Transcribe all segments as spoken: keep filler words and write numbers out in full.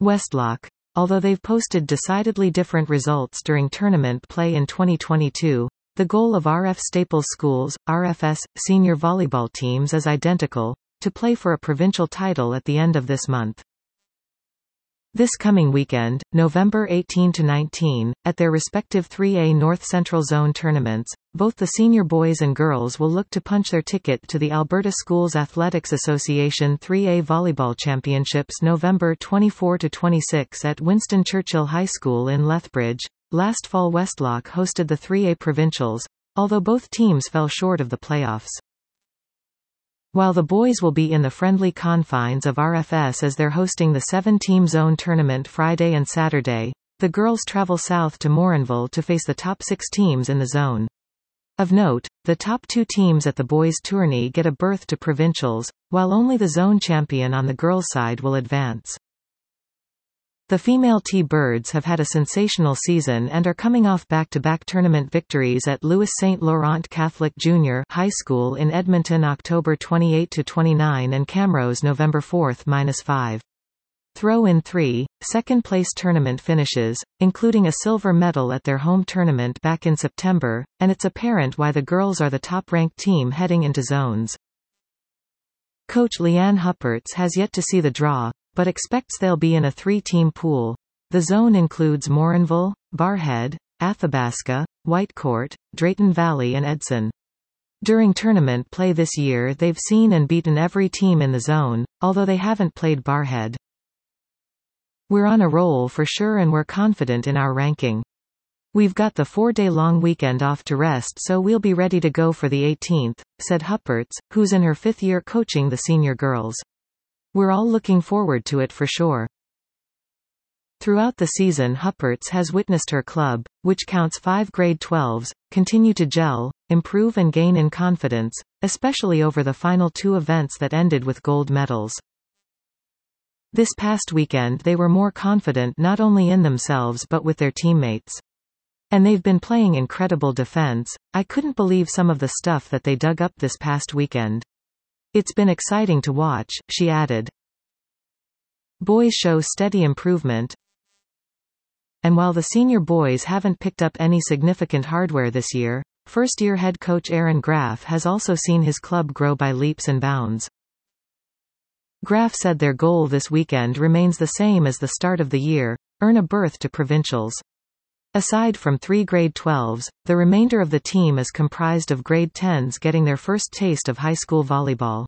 Westlock. Although they've posted decidedly different results during tournament play in twenty twenty-two, the goal of R F Staples Schools, R F S, senior volleyball teams is identical, to play for a provincial title at the end of this month. This coming weekend, November eighteenth to nineteenth, at their respective three A North Central Zone tournaments, both the senior boys and girls will look to punch their ticket to the Alberta Schools Athletics Association three A Volleyball Championships November twenty-fourth to twenty-sixth at Winston Churchill High School in Lethbridge. Last fall Westlock hosted the three A Provincials, although both teams fell short of the playoffs. While the boys will be in the friendly confines of R F S as they're hosting the seven-team zone tournament Friday and Saturday, the girls travel south to Morinville to face the top six teams in the zone. Of note, the top two teams at the boys' tourney get a berth to provincials, while only the zone champion on the girls' side will advance. The female T-Birds have had a sensational season and are coming off back-to-back tournament victories at Louis Saint Laurent Catholic Junior High School in Edmonton October twenty-eighth to twenty-ninth and Camrose November fourth to five. Throw in three, second-place tournament finishes, including a silver medal at their home tournament back in September, and it's apparent why the girls are the top-ranked team heading into zones. Coach Leanne Hupperts has yet to see the draw, but expects they'll be in a three-team pool. The zone includes Morinville, Barrhead, Athabasca, Whitecourt, Drayton Valley and Edson. During tournament play this year they've seen and beaten every team in the zone, although they haven't played Barrhead. We're on a roll for sure and we're confident in our ranking. We've got the four-day-long weekend off to rest so we'll be ready to go for the eighteenth, said Hupperts, who's in her fifth year coaching the senior girls. We're all looking forward to it for sure. Throughout the season Hupperts has witnessed her club, which counts five grade twelves, continue to gel, improve and gain in confidence, especially over the final two events that ended with gold medals. This past weekend they were more confident not only in themselves but with their teammates. And they've been playing incredible defense. I couldn't believe some of the stuff that they dug up this past weekend. It's been exciting to watch, she added. Boys show steady improvement. And while the senior boys haven't picked up any significant hardware this year, first-year head coach Aaron Graff has also seen his club grow by leaps and bounds. Graff said their goal this weekend remains the same as the start of the year: earn a berth to provincials. Aside from three grade twelves, the remainder of the team is comprised of grade tens getting their first taste of high school volleyball.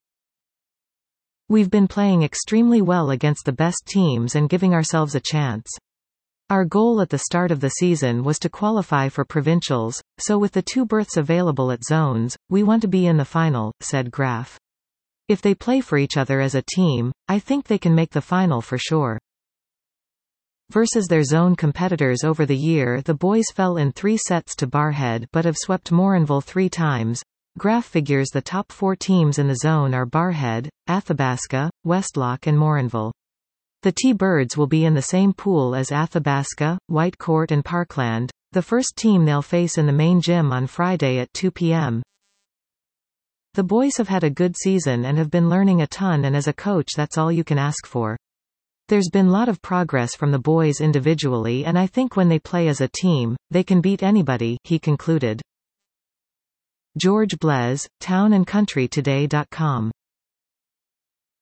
We've been playing extremely well against the best teams and giving ourselves a chance. Our goal at the start of the season was to qualify for provincials, so with the two berths available at zones, we want to be in the final, said Graff. If they play for each other as a team, I think they can make the final for sure. Versus their zone competitors over the year the boys fell in three sets to Barrhead but have swept Morinville three times. Graff figures the top four teams in the zone are Barrhead, Athabasca, Westlock and Morinville. The T-Birds will be in the same pool as Athabasca, Whitecourt and Parkland, the first team they'll face in the main gym on Friday at two p m The boys have had a good season and have been learning a ton, and as a coach that's all you can ask for. There's been lot of progress from the boys individually and I think when they play as a team, they can beat anybody, he concluded. George Blez, town and country today dot com